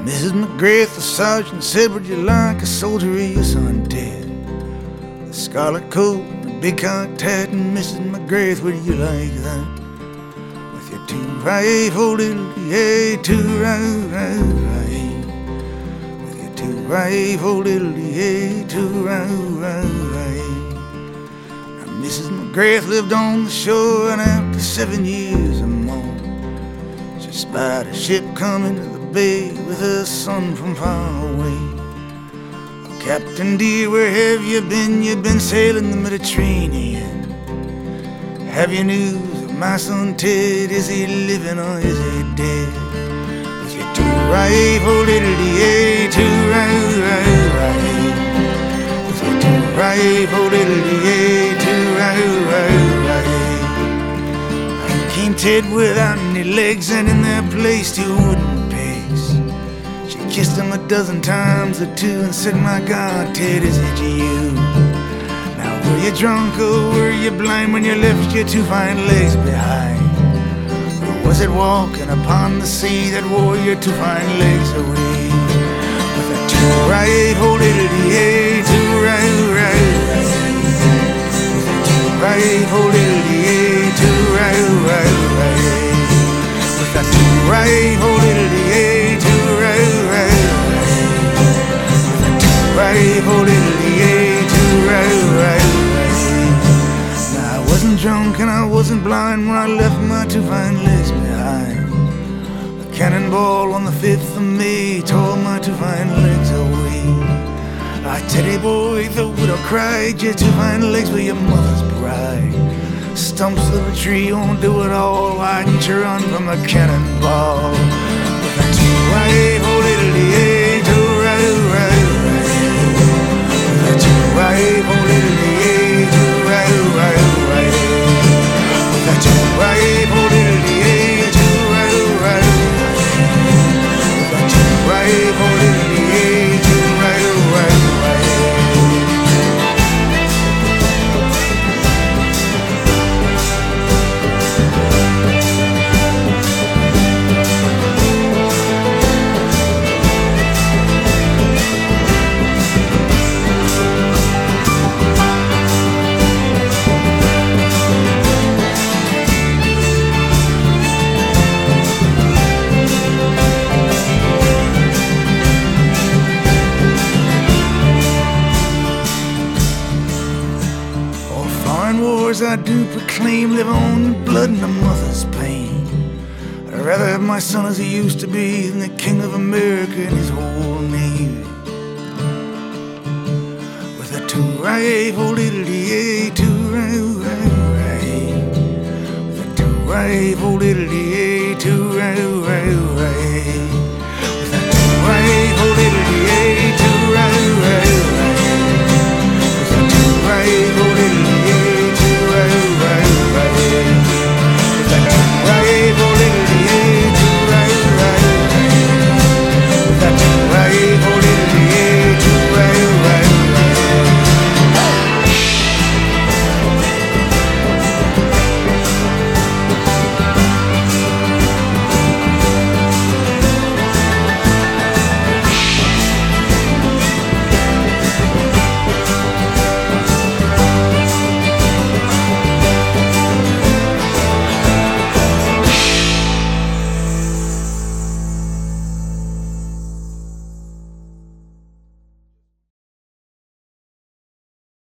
Mrs. McGrath, the sergeant, said, would you like a soldier or your son dead? The scarlet coat and the big cocked hat, and Mrs. McGrath, would you like that? With your two rifle diddly, hey, two right. With your two rifle diddly, hey, two right. Now Mrs. McGrath lived on the shore, and after 7 years or more, she spied a ship coming to the bay with her son from far away. Oh, Captain dear, where have you been? You've been sailing the Mediterranean. Have you news of my son Ted? Is he living or is he dead? With your two rifle diddly, hey, two right. With your two rifle diddly, hey, two right. Came Ted without any legs, and in their place two wooden pegs. She kissed him a dozen times or two and said, my God, Ted, is it you? Now were you drunk or were you blind when you left your two fine legs behind? Or was it walking upon the sea that wore your two fine legs away? With a two rifle diddly, hey, two right. With a two rifle diddly, hey, two right. With a two rifle diddly, hey, two right. With a two rifle diddly, hey, two right. Now I wasn't drunk and I wasn't blind when I left my two fine legs behind. A cannonball on the 5th of May tore my two fine legs away. I Teddy boy, the widow cried, your two fine legs were your mother's bride. Stumps of a tree won't do it all. Why didn't you run from a cannonball? With a two rifle diddly, hey, two right. With a two rifle diddly, hey, two right. With a two rifle diddly, hey, two right. With a two rifle diddly, hey, two right. I do proclaim, live on your blood and a mother's pain. I'd rather have my son as he used to be than the King of America and his whole navy. With a two rifle diddly, hey, two right. With a two rifle diddly, hey, two right.